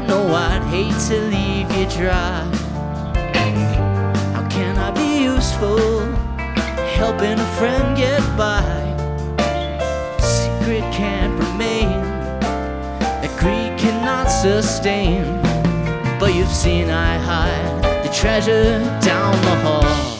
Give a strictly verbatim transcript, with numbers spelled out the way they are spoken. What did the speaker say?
know I'd hate to leave you dry. How can I be useful, helping a friend get by? Secret can't remain, that greed cannot sustain. But you've seen I hide the treasure down the hall.